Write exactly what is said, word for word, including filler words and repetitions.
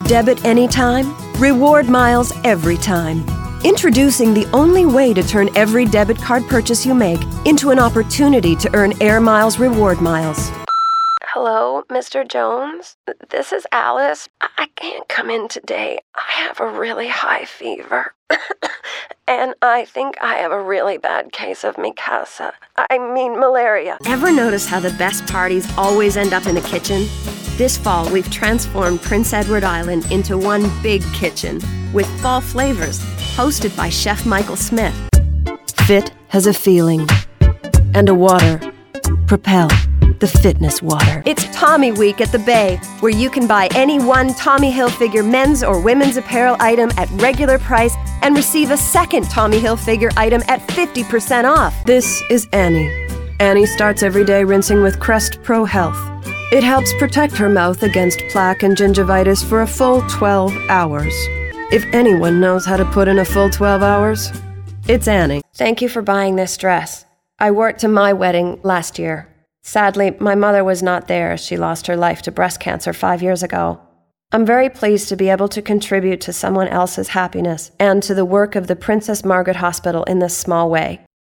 Debit anytime, reward miles every time. Introducing the only way to turn every debit card purchase you make into an opportunity to earn Air Miles reward miles. Hello, Mister Jones? This is Alice. I can't come in today. I have a really high fever. And I think I have a really bad case of Mikasa. I mean malaria. Ever notice how the best parties always end up in the kitchen? This fall, we've transformed Prince Edward Island into one big kitchen with fall flavors, hosted by Chef Michael Smith. Fit has a feeling and a water. Propel, the fitness water. It's Tommy Week at the Bay, where you can buy any one Tommy Hilfiger men's or women's apparel item at regular price and receive a second Tommy Hilfiger item at fifty percent off. This is Annie. Annie starts every day rinsing with Crest Pro Health. It helps protect her mouth against plaque and gingivitis for a full twelve hours. If anyone knows how to put in a full twelve hours, it's Annie. Thank you for buying this dress. I wore it to my wedding last year. Sadly, my mother was not there as she lost her life to breast cancer five years ago. I'm very pleased to be able to contribute to someone else's happiness and to the work of the Princess Margaret Hospital in this small way.